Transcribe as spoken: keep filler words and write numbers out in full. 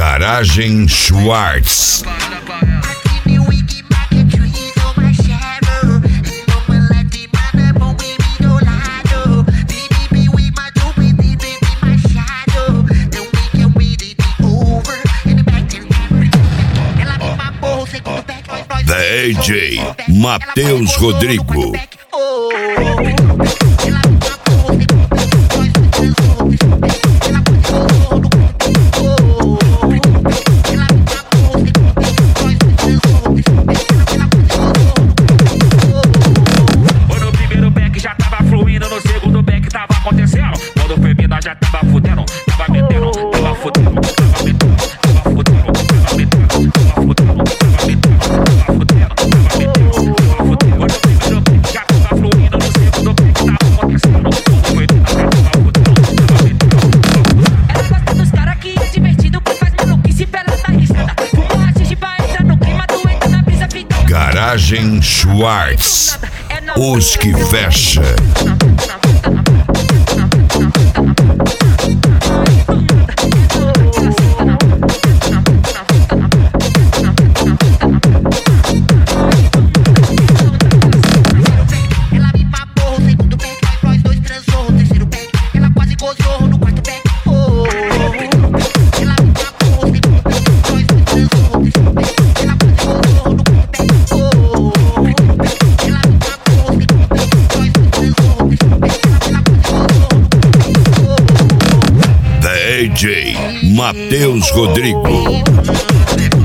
Garagem Schwartz. The A J Matheus Rodrigo. No primeiro back já tava fluindo, no segundo back tava acontecendo. Quando foi mina já tava fudendo, tava metendo, tava fudendo, tava metendo, tava fudendo, tava metendo, tava fudendo, tava metendo, tava fudendo, tava metendo, tava fudendo. No primeiro back já tava fluindo, no segundo back tava acontecendo. Quando foi mina já tava fudendo, tava metendo, tava fudendo. Ela gosta dos cara que é divertido, que faz maluquice pela da risada. Fuma haxixe pra entrar no clima, tu entra na brisa, fica. Garagem Schwartz. Os que fecha. Ela me papou, o segundo back, aí nós dois transou, o terceiro back, ela quase gozou no quarto back. Oh, ela me papou, o segundo back, nós dois transou, o terceiro back, ela quase gozou no quarto back. Oh, ela me papou, o segundo back, nós dois transou, o terceiro back, ela quase gozou no quarto back. The A J Matheus Rodrigo. Oh,